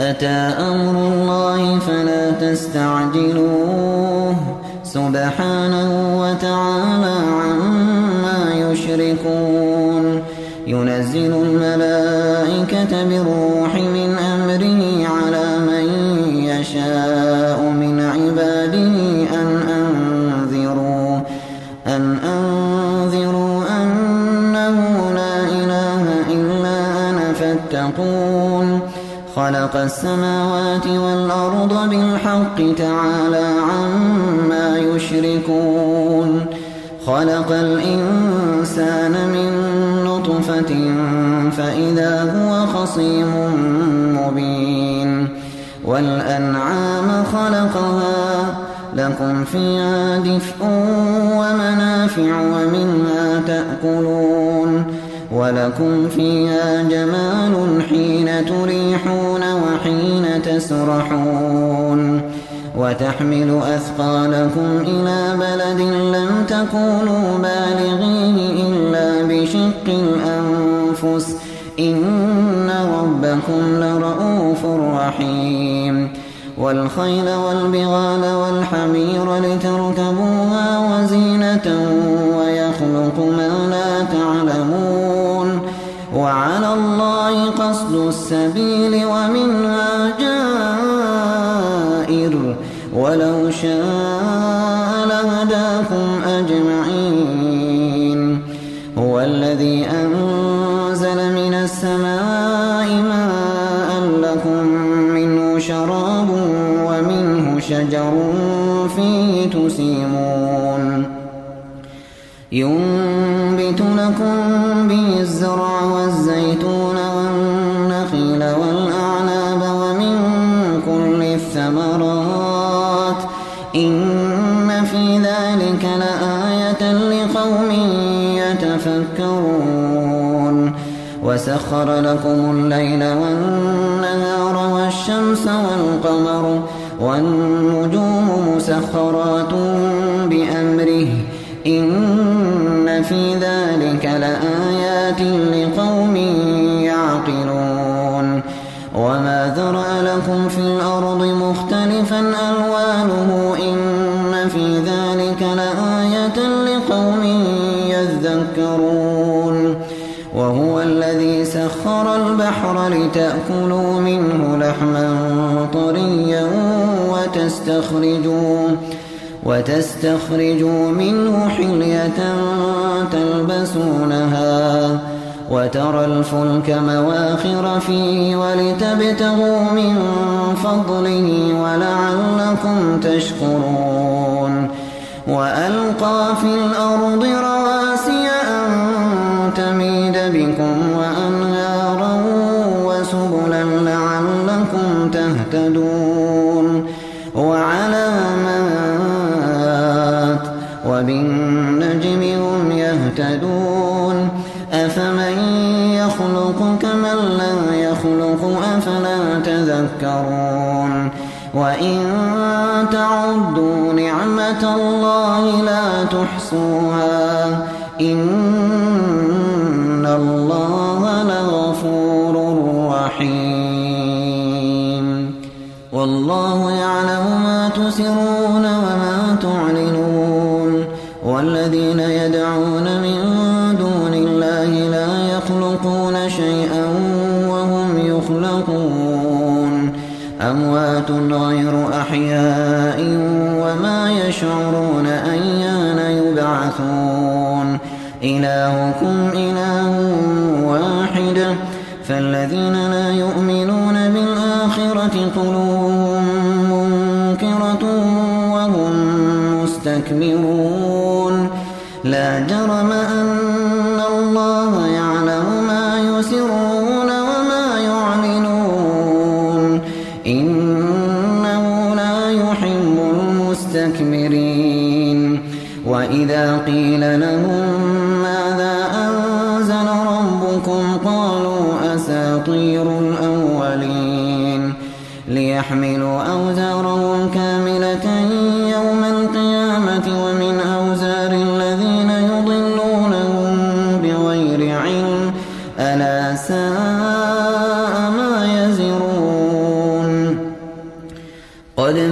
أتى أمر الله فلا تستعجلوه سبحانه وتعالى عما يشركون ينزل الملائكة بالروح من أمره على من يشاء من عباده أن أنذروا أنه لا إله إلا أنا فاتقون خلق السماوات والأرض بالحق تعالى عما يشركون خلق الإنسان من نطفة فإذا هو خصيم مبين والأنعام خلقها لكم فيها دفء ومنافع ومنها تأكلون ولكم فيها جمال حين تريحون وحين تسرحون وتحمل أثقالكم إلى بلد لم تكونوا بالغيه إلا بشق الأنفس إن ربكم لرؤوف رحيم والخيل والبغال والحمير لتركبوها وزينة ويخلق ما لا تعلمون وعلى الله قصد السبيل ومنها جائر ولو شاء لهداكم أجمعين هو الذي أنزل من السماء ماء لكم منه شراب ومنه شجر فيه تسيمون ينبت لكم به الزرع والزيتون والنخيل والأعناب ومن كل الثمرات إن في ذلك لآية لقوم يتفكرون وسخر لكم الليل والنهار والشمس والقمر والنجوم مسخرات بأمره إن في ذلك لآيات لقوم يعقلون وما ذرأ لكم في الأرض مختلفا ألوانه إن في ذلك لآية لقوم يذكرون وهو الذي سخر البحر لتأكلوا منه لحما طريا وتستخرجوا منه حلية تلبسونها وترى الفلك مواخر فيه ولتبتغوا من فضله ولعلكم تشكرون وألقى في الأرض رواسي أن تميد بكم وأنهارا وسبلا لعلكم تهتدون وعلامات وبالنجم هم يهتدون أفمن يخلق كمن لا يخلق أفلا تذكرون وإن تعدوا نعمة الله لا تحصوها إن الله لغفور رحيم والله يعلم ما تسرون وما تعلنون والذين يدعون من دون الله لا يخلقون شيئا وهم يخلقون أموات غير أحياء وما يشعرون أيان يبعثون إلهكم إله واحد فالذين لا يؤمنون بالآخرة قلوبهم منكرة وهم مستكبرون لا جرم أن الله يعلم ما يسرون وما يعلنون إنه لا يحب المستكبرين وإذا قيل لهم ماذا أنزل ربكم قالوا أساطير الأولين ليحملوا أوزارهم كاملة يوم القيامة ومن أوزار الذين يضلونهم بغير علم ألا ساء ما يزرون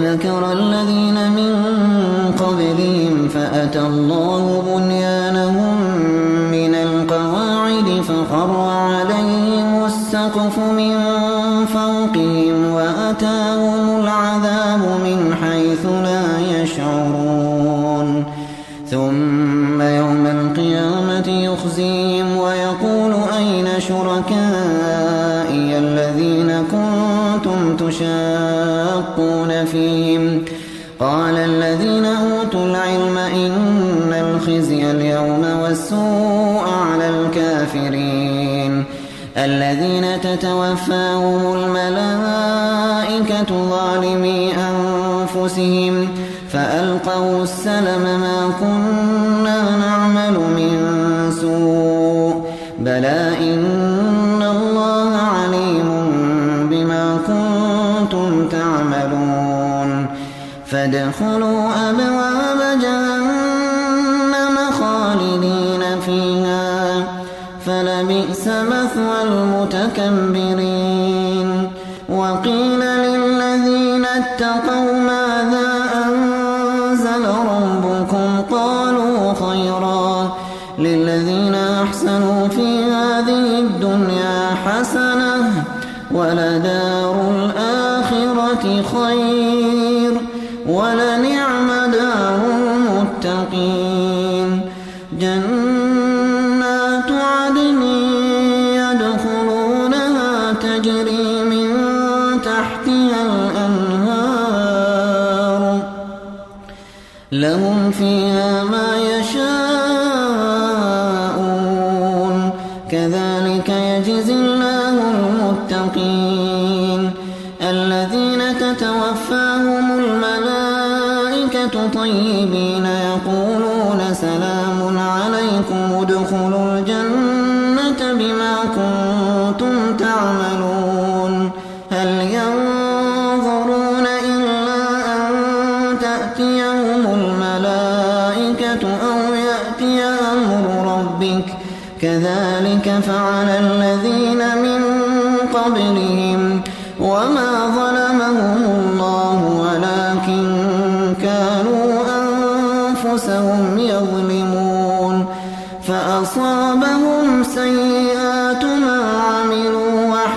ذكر الذين من قبلهم فأتى الله بنيانهم من القواعد فخر عليهم السقف من فوقهم وأتاهم العذاب من حيث لا يشعرون ثم يوم القيامة يخزيهم ويقول أين شركائي الذين كنتم تشاقون فيهم قال الذين أوتوا العلم إن الخزي اليوم والسوء على الكافرين الذين تتوفاهم الملائكة ظالمي أنفسهم فألقوا السلم ما كنا نعمل من سوء بلى إن الله عليم بما كنتم تعملون فادخلوا أبواب جهنم خالدين فيها فلبئس مثوى المتكبرين وقيل للذين اتقوا ماذا أنزل ربكم قالوا خيرا للذين أحسنوا في هذه الدنيا حسنة ولدار الآخرة خير ولنعم دار المتقين جنات عدن يدخلونها تجري من تحتها الأنهار لهم فيها ما يشاءون كذلك يجزي الله المتقين الذين تتوفاهم الملائكة طيبين يقولون سلام عليكم ادخلوا الجنة بما كنتم تعملون هل ينظرون إلا أن تأتيهم الملائكة أو يأتي أمر ربك كذلك فعل الذين من قبلهم وما ظلمهم الله ولكن كانوا أنفسهم يظلمون فأصابهم سيئات ما عملوا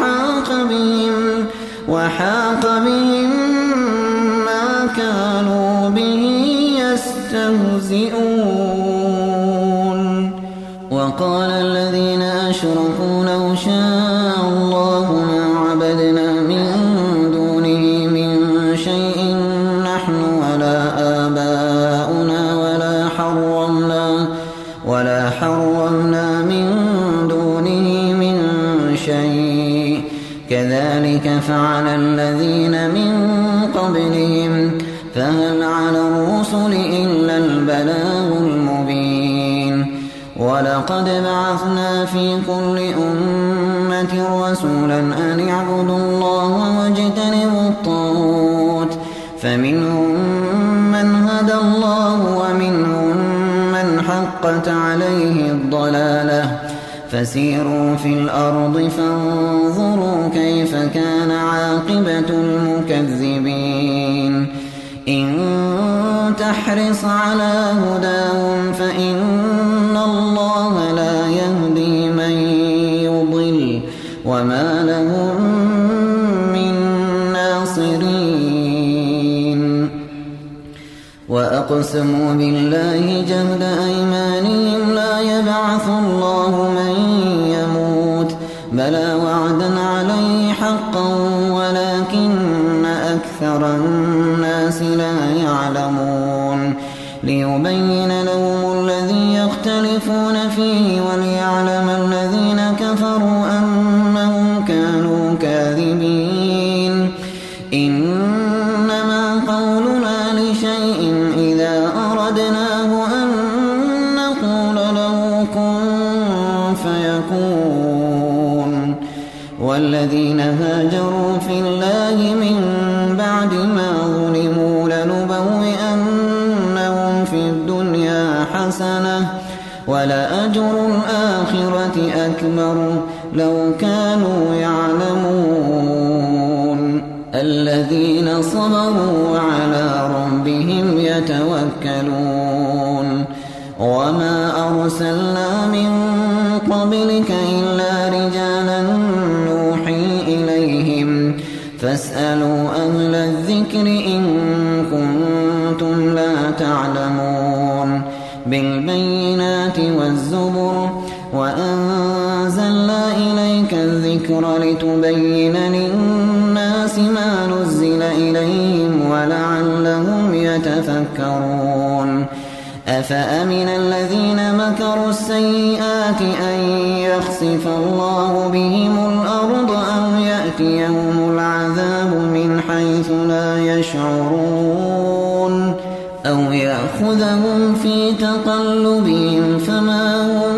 وحاق بهم ما كانوا به يستهزئون وقال الذين أشركوا لو شاء الله ما عبدنا من دونه من شيء نحن ولا آباؤنا ولا حرمنا من دونه من شيء كذلك فعل الذين من قبلهم فهل على الرسل إلا البلاغ المبين ولقد بعثنا في كل أمة رسولا أن اعبدوا الله واجتنبوا الطاغوت فمنهم من هدى الله ومنهم من حقت عليه الضلالة فسيروا في الأرض فانظروا كيف كان عاقبة المكذبين إن تحرص على هداهم فإن الله لا يهدي من يضل وما لهم من ناصرين وأقسموا بالله جهد أيمانهم لا يبعث الله من يموت بلى وعدا عليه حقا ولكن أكثر الناس لا يعلمون ليبين لهم الذي يختلفون فيه وليعلم الذين كفروا أنهم كانوا كاذبين إنما قولنا لشيء إذا أردناه أن نقول له كن فيكون والذين هاجروا في الله من بعد ما ظلموا لنبوئنهم في الدنيا حسنة ولأجر الآخرة أكبر لو كانوا يعلمون الذين صبروا وعلى ربهم يتوكلون وما أرسلنا من قبلك إلا رجالا نوحي إليهم فاسألوا أهل الذكر إن كنتم لا تعلمون بالبينات والزبر وأنزلنا إليك الذكر لتبين للناس ما نزل إليهم ولعلهم يتفكرون أفأمن الذين مكروا السيئات أن يخسف الله بهم الأرض أو يأتيهم العذاب من حيث لا يشعرون أو يأخذهم في تقلبهم فما هم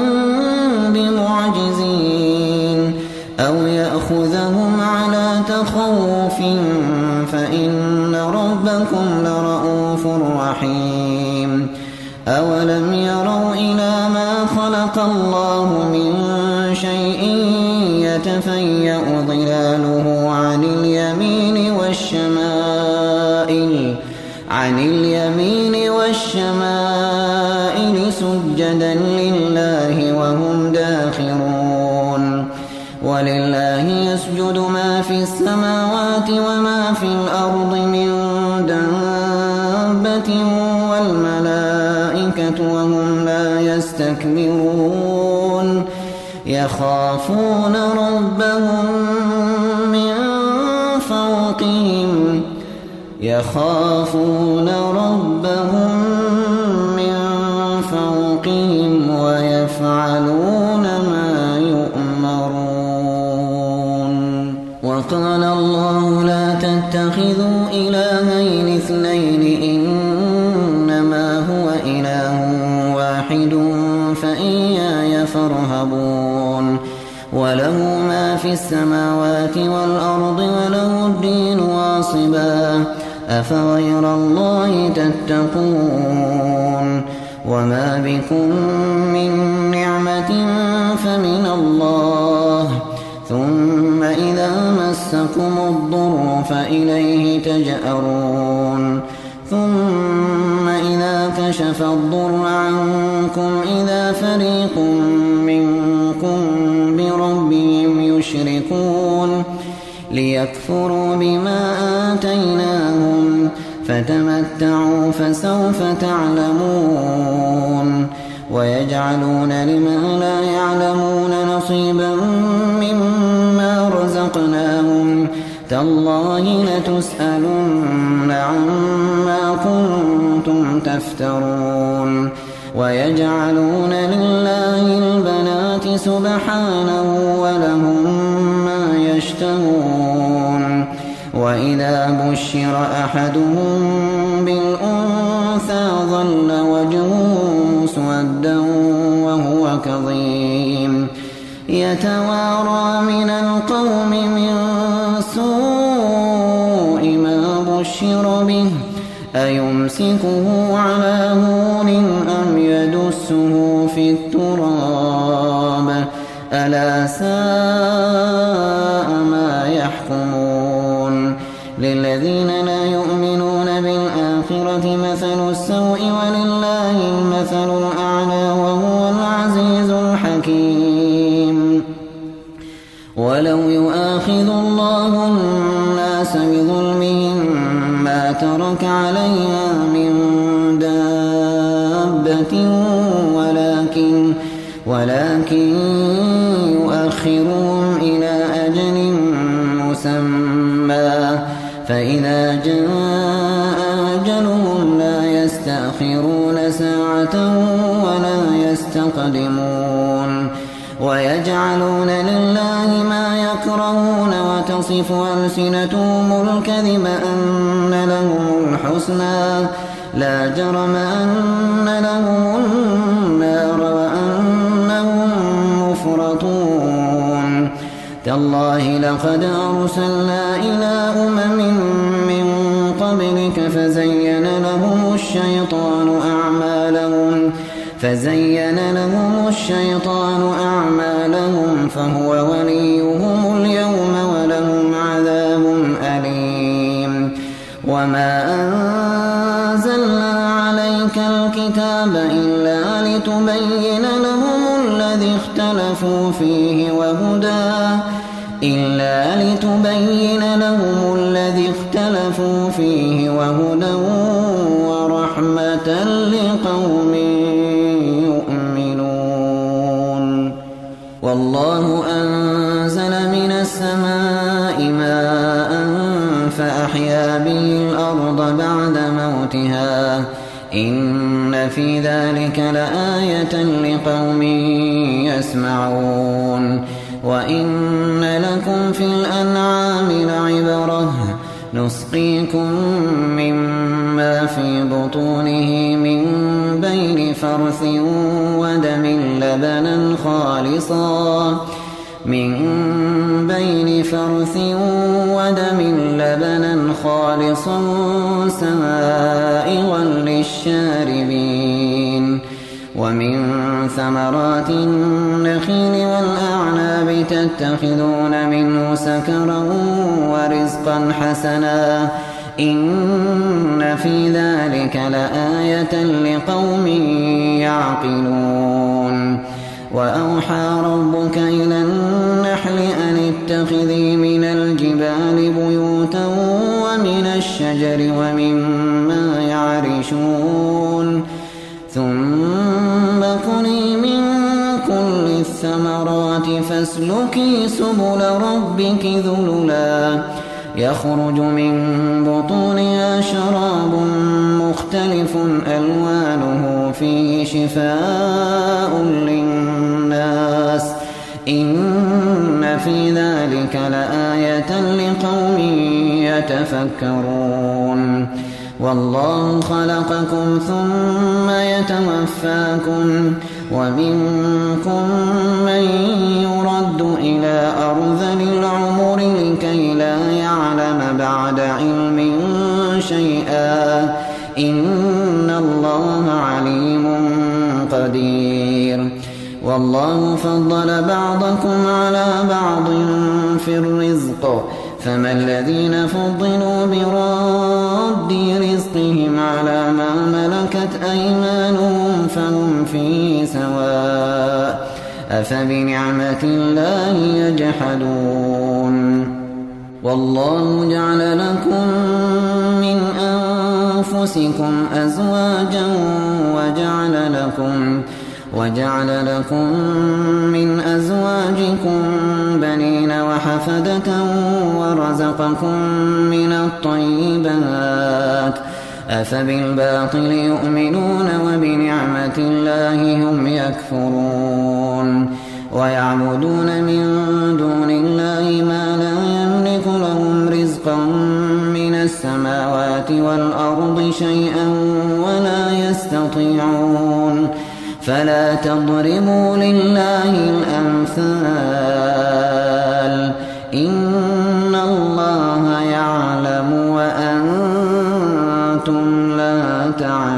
بمعجزين أو يأخذهم على تخوف فإن ربكم لرؤوف رحيم أولم يروا إلى ما خلق الله من شيء يتفيأ ظلاله عن اليمين والشمائل سجدا لله وهم داخرون ولله يسجد ما في السماوات وما في الأرض من دابة والملائكة وهم لا يستكبرون يخافون ربهم من فوقهم ويفعلون ما يؤمرون وقال الله لا تتخذوا إلهين اثنين إنما هو إله واحد فإياي فارهبون وله ما في السماوات والأرض وله الدين واصبا أفغير الله تتقون وما بكم من نعمة فمن الله ثم إذا مسكم الضر فإليه تجأرون ثم إذا كشف الضر عنكم إذا فريق منكم بربهم يشركون ليكفروا بما آتيناهم فتمتعوا فسوف تعلمون ويجعلون لما لا يعلمون نصيبا مما رزقناهم تالله لتسألن عما كنتم تفترون ويجعلون لله البنات سبحانه ولهم ما يشتهون وإذا بشر أحدهم بالأنثى ظل وجهه مسودا وهو كظيم يتوارى من القوم من سوء ما بشر به أيمسكه على هون أم يدسه في التراب ألا ساء ما يحكمون للذين لا يؤمنون بالآخرة مثل السوء ولله المثل الأعلى وهو العزيز الحكيم ولو يؤاخذ الله الناس بظلمهم ما ترك عليها من دابة ولكن يؤخرهم إلى أجل مسمى فإذا جاء أجلهم لا يستأخرون ساعة ولا يستقدمون ويجعلون لله ما يكرهون وتصف ألسنتهم الكذب أن لهم الحسنى لا جرم أن لهم النار وأنهم مفرطون تالله لقد أرسلنا إلى أمم من قبلك فزين لهم الشيطان أعمالهم فهو وليهم اليوم ولهم عذاب أليم وما أنزلنا عليك الكتاب إلا لتبين لهم الذي اختلفوا فيه وهدى ورحمة لقوم يؤمنون. والله أنزل من السماء ماء فأحيا به الأرض بعد موتها إن في ذلك لآية لقوم يسمعون. وإن لكم في الأنعام لعبرة نسقيكم مما في بطونه من بين فرث ودم لبنا خالصا سائغا للشاربين. ومن ثمرات النخيل والأعناب تتخذون منه سكرا ورزقا حسنا إن في ذلك لآية لقوم يعقلون. وأوحى ربك إلى النحل أن اتخذي من الجبال بيوتا ومن الشجر ومما يعرشون ثم كلي من كل الثمرات فاسلكي سبل ربك ذللا يخرج من بطونها شراب مختلف ألوانه فيه شفاء للناس إن في ذلك لآية لقوم يتفكرون. والله خلقكم ثم يتوفاكم ومنكم من يرد إلى أرذل العمر لكي لا يعلم بعد علم شيئا إن الله عليم قدير. والله فضل بعضكم على بعض في الرزق فما الذين فضلوا براد رزقهم على ما ملكت أيمانهم فهم فيه سواء أفبنعمة الله يجحدون. والله جعل لكم من أنفسكم أزواجا وجعل لكم من أزواجكم بنين وحفدة ورزقكم من الطيبات أفبالباطل يؤمنون وبنعمة الله هم يكفرون. ويعبدون من دون الله ما لا يملك لهم رزقا من السماوات والأرض شيئا ولا يستطيعون. فلا تضربوا لله الأمثال إن الله يعلم وأنتم لا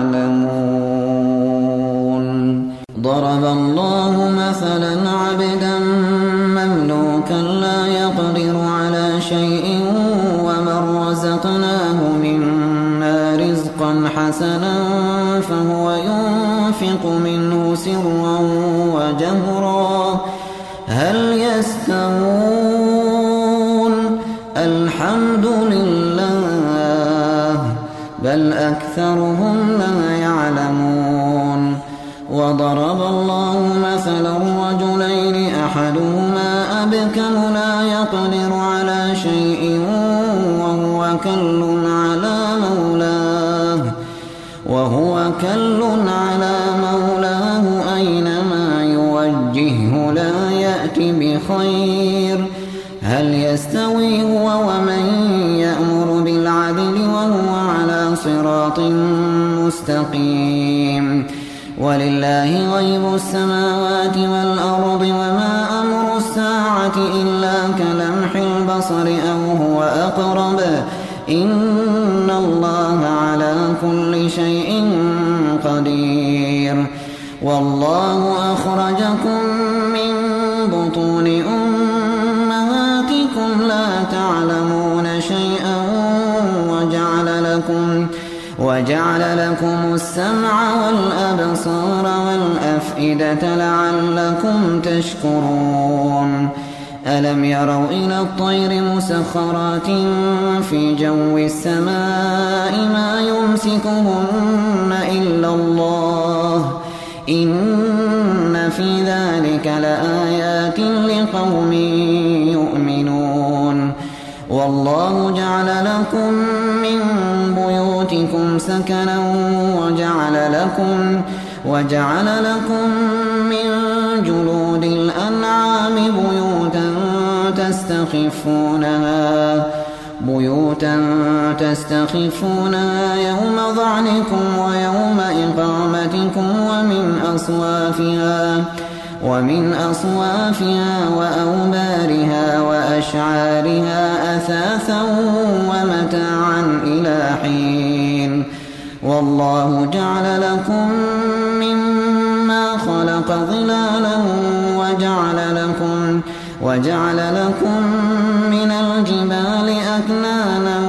تعلمون. ضرب الله مثلا عبدا مملوكا لا يقدر على شيء ومن رزقناه منا رزقا حسنا فهو ينفق منه سرا وجهرا هل يستوون الحمد لله بل أكثرهم لا يعلمون. وضرب الله مثلا رجلين أحدهما أبكم لا يقدر على شيء وهو كل على مولاه أينما يوجهه لا يأتي بخير هل يستوي هو ومن يأمر بالعدل وهو على صراط مستقيم. ولله غيب السماوات والأرض وما أمر الساعة إلا كلمح البصر أو هو أقرب إن الله على كل شيء قدير. والله أخرجكم من بطون أمهاتكم لا تعلمون شيئا وجعل وجعل لكم السمع والأبصار والأفئدة لعلكم تشكرون ألم يروا إلى الطير مسخرات في جو السماء ما يمسكهن إلا الله إن في ذلك لآيات لقوم يؤمنون والله جعل لكم من بيوتكم سكنا وجعل لكم من جلود الأنعام بيوتا تستخفونها يوم ظعنكم ويوم إقامتكم ومن أصوافها وأوبارها وأشعارها أثاثا ومتاعا إلى حين والله جعل لكم مما خلق ظلالا وجعل لكم من الجبال أكنانا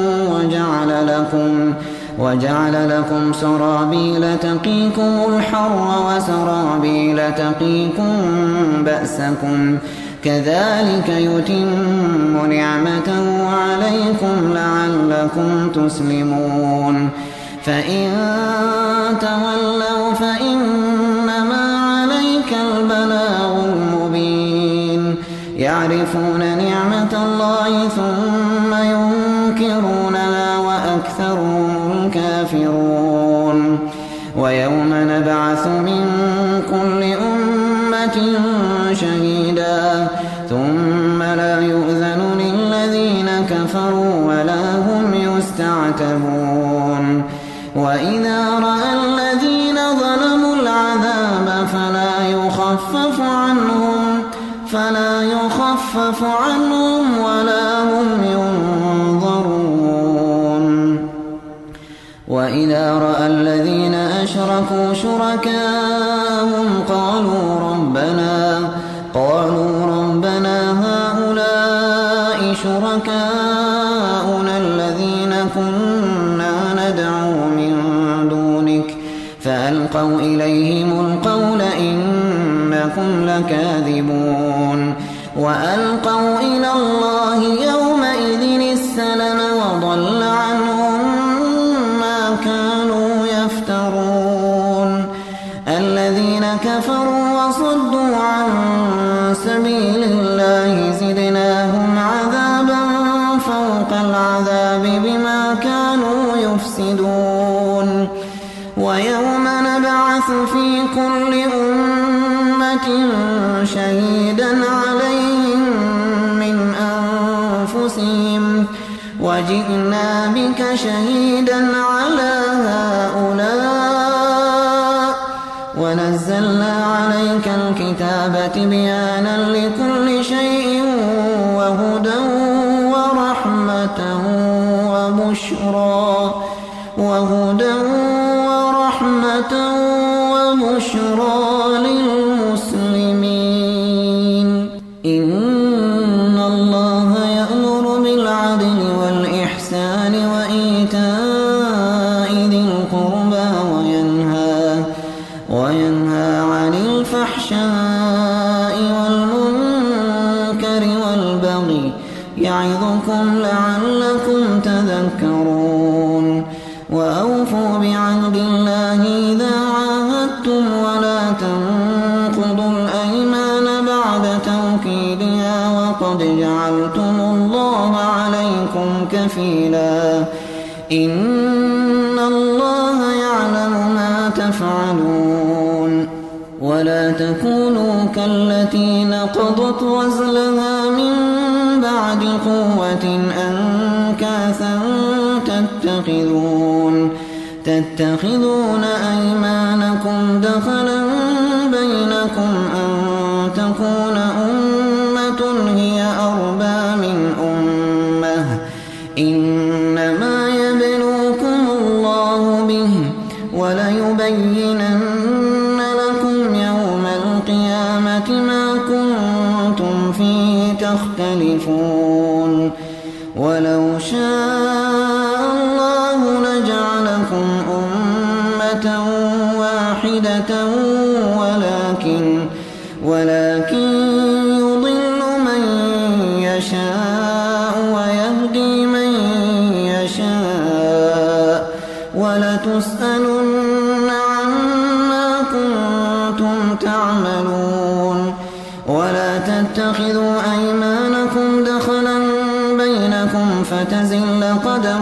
وجعل لكم سرابيل تقيكم الحر وسرابيل تقيكم بأسكم كذلك يتم نعمته عليكم لعلكم تسلمون فإن تولوا فإنما عليك البلاغ المبين يعرفون نعمة الله ثم ينكرونها وأكثرهم الكافرون ويوم نبعث من كل أمة شهيدا ثم لا يؤذن للذين كفروا ولا هم يستعتبون وإذا رأى الذين ظلموا العذاب فلا يخفف عنهم ولا هم ينظرون وإذا رأى الذين أشركوا شركاءهم قالوا ربنا هؤلاء شركاؤنا الذين كنا ندعو من دونك فألقوا إليهم القول إنكم لكاذبون وألقوا إلى الله يومئذ السلم وضل عنهم ما كانوا يفترون الذين كفروا وصدوا عن سبيل الله زدناهم عذابا فوق العذاب بما كانوا يفسدون ويوم نبعث في كل أمة شهيدا عليهم من أنفسهم وجئنا بك شهيدا على هؤلاء ونزلنا عليك الكتاب تبيانا لكل شيء وهدى ورحمة وبشرى للمسلمين إن الله يأمر بالعدل والإحسان وإيتاء ذي القربى وينهى عن الفحشاء والمنكر والبغي يعظكم لعلكم تذكرون وأوفوا بعهد الله إذا عاهدتم ولا تنقضوا الأيمان بعد توكيدها وقد جعلتم الله عليكم كفيلا إن الله يعلم ما تفعلون ولا تكونوا كالتي نقضت غزلها من بعد قوة أنكاثا تتخذون أيمانكم دخلا بينكم أن تكون أمة هي أربى من أمة إنما يبلوكم الله به وليبينن لكم يوم القيامة ما كنتم فيه تختلفون ولو شاء الله لجعلكم أمة واحدة ولكن يضل من يشاء ويهدي من يشاء ولتسألن عما كنتم تعملون. ولا تتخذوا أيمانكم دخلا بينكم فتزل قدم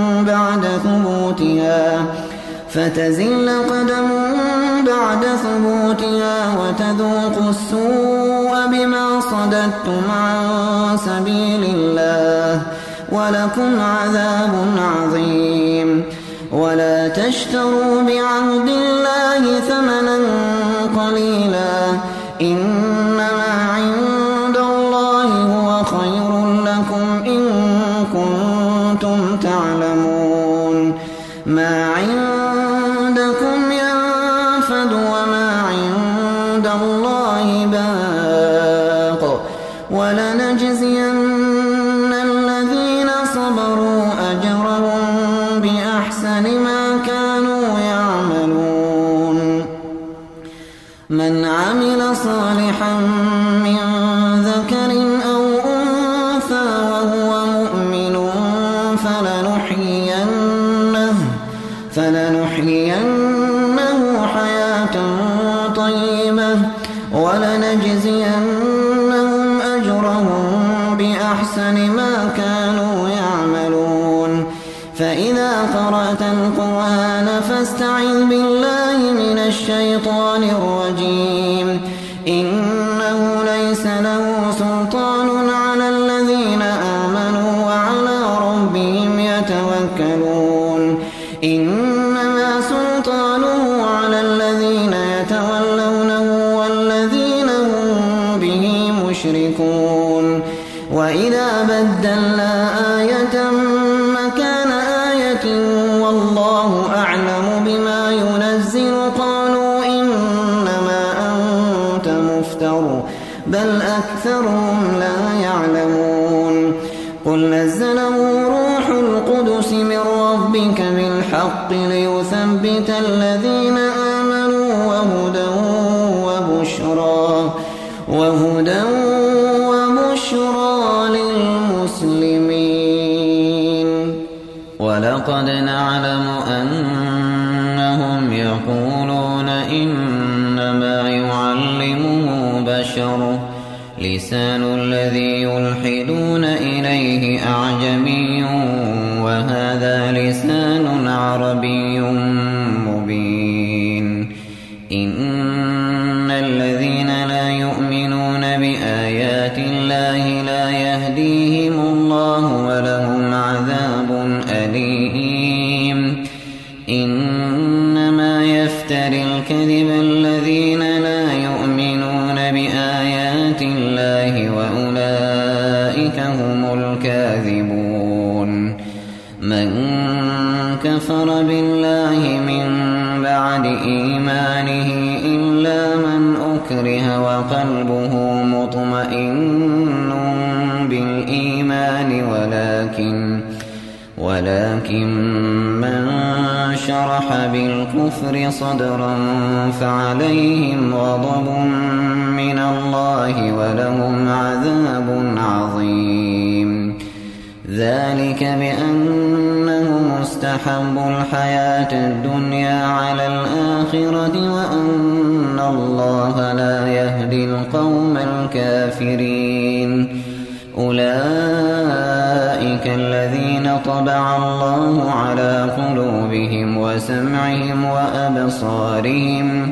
بعد ثبوتها وتذوقوا السوء بما صددتم عن سبيل الله ولكم عذاب عظيم. ولا تشتروا بعهد الله ثمنا قليلا إنما عند الله هو خير لكم إن كنتم تعلمون. ما عندكم ينفد وما عند الله باق ولنجزين الذين صبروا أجرهم بأحسن ما كانوا يعملون. من عمل صالحا من ذكر أو أنثى وهو مؤمن فلنحيينه حياة طيبة ولنجزينهم أجرهم بأحسن ما كانوا يعملون. فإذا قرأت القرآن فاستعذ بالله من الشيطان الرجيم. إنه ليس له سلطان على الذين آمنوا وعلى ربهم يتوكلون. إنما سلطانه على الذين يتولونه والذين هم به مشركون. وإذا بدلنا آية مكان آية والله أعلم بما ينزل قالوا إنما أنت مفتر بل أكثرهم لا يعلمون. قل نزله روح القدس من ربك بالحق ليثبت الذين آمنوا وهدى وبشرى للمسلمين. ولقد نعلم أنهم يقولون إنما يعلمه بشر لسان الذي يلحدون إليه أعجمي وهذا لسان عربي مبين. إن الذين لا يؤمنون بآيات الله لا يهديهم الله ولهم عذاب أليم. إنما يفتري الكذب الذين لا يؤمنون بآيات الله وأولئك هم الكاذبون. من كفر بالله من بعد إيمانه إلا من أكره وقلبه مطمئن بالإيمان ولكن من شرح بالكفر صدرا فعليهم غضب من الله ولهم عذاب عظيم. ذلك بأنهم استحبوا الحياة الدنيا على الآخرة وأن الله لا يهدي القوم الكافرين. أولئك الذين طبع الله على قلوبهم وسمعهم وأبصارهم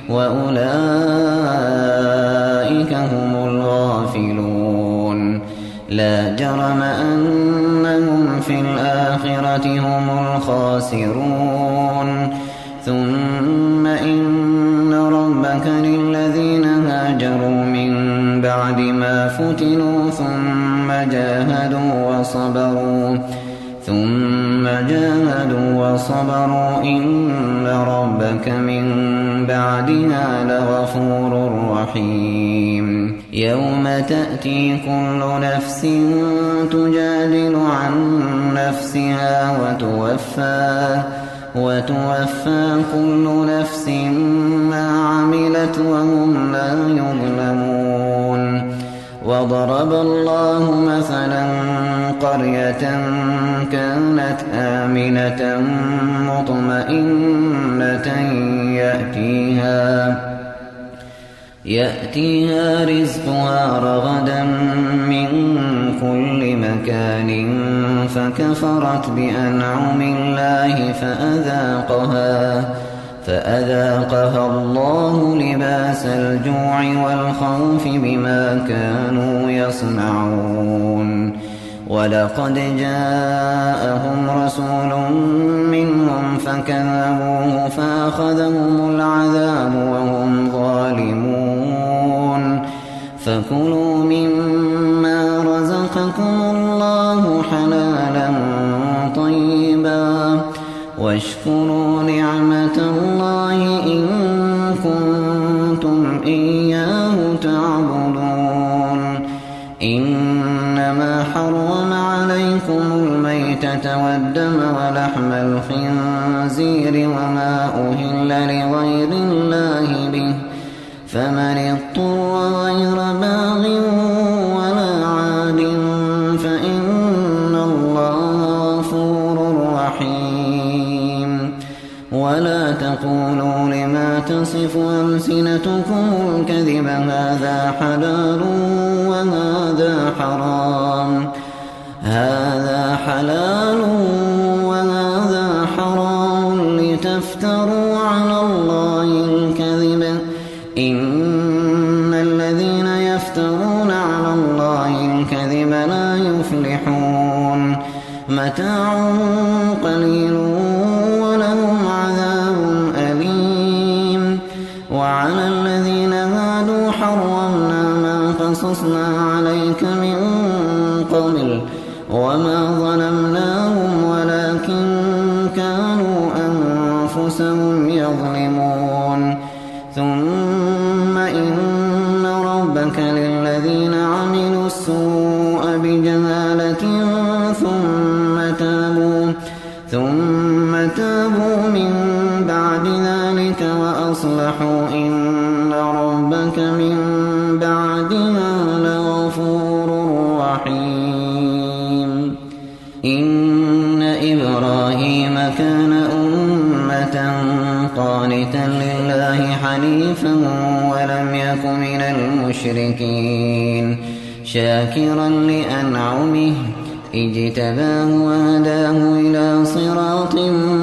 وأولئك هم الغافلون. لا جرم أنهم في الآخرة هم الخاسرون. ثم إن ربك للذين هاجروا من بعد ما فتنوا ثم جاهدوا وصبروا إن ربك من بعدها لغفور رحيم. يوم تأتي كل نفس تجادل عن نفسها وتوفى كل نفس ما عملت وهم لا يظلمون. وضرب الله مثلا قرية كانت آمنة مطمئنة يأتيها رزقها رغدا من كل مكان فكفرت بأنعم الله فأذاقها الله لباس الجوع والخوف بما كانوا يصنعون. ولقد جاءهم رسول منهم فكذبوه فأخذهم العذاب وهم ظالمون. فكلوا مما رزقكم الله حلالا طيبا واشكروا نعمة الله إن كنتم إياه تعبدون. إنما حرم عليكم الميتة والدم ولحم الخنزير وما أهل لغير الله به فمن اضطر غير باغ ولا عاد فإن الله غفور رحيم. ولا تقولوا لما تصف ألسنتكم الكذب هذا حلال هذا حلال وهذا حرام لتفتروا على الله الكذب إن الذين يفترون على الله الكذب لا يفلحون. متاع قليل ولهم عذاب أليم. وعلى الذين هادوا حرمنا ما قصصنا عليك من قبل وما ظلمناهم ولكن كانوا أنفسهم يظلمون. ثم إن ربك للذين عملوا السوء بجهالة ثم تابوا من بعد ذلك وأصلحوا إن ربك من بعدها لغفور رحيم. إن إبراهيم كان أمة قانتا لله حنيفا ولم يك من المشركين شاكرا لأنعمه اجتباه وهداه إلى صراط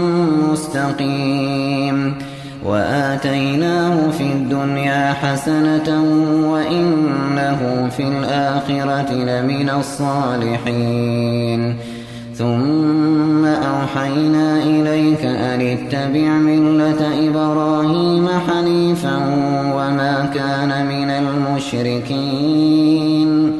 مستقيم. وآتيناه في الدنيا حسنة وإنه في الآخرة لمن الصالحين. ثم أوحينا إليك أن اتبع ملة إبراهيم حنيفا وما كان من المشركين.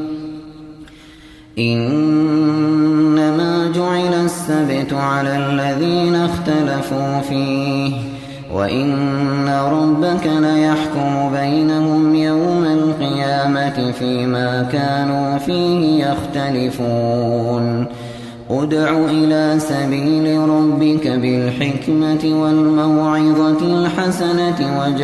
إنما جعل السبت على الذين اختلفوا فيه وإن ربك ليحكم بينهم يوم القيامة فيما كانوا فيه يختلفون. ادع إلى سبيل ربك بالحكمة والموعظة الحسنة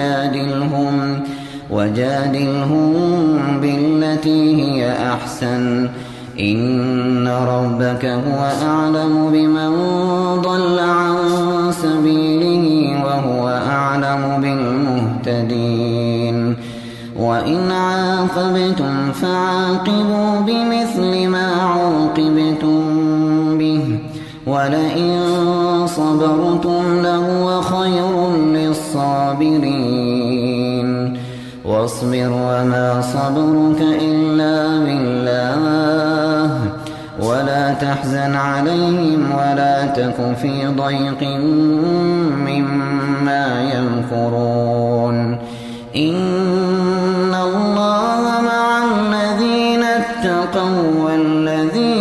وجادلهم بالتي هي أحسن إن ربك هو أعلم بمن ضل عن سبيله وهو أعلم بالمهتدين. وإن عاقبتم فعاقبوا بمثل ما عوقبتم به ولئن صبرتم لهو خير للصابرين. واصبر وما صبرك إلا بالله ولا تحزن عليهم ولا تك في ضيق مما يمكرون. إن الله مع الذين اتقوا والذين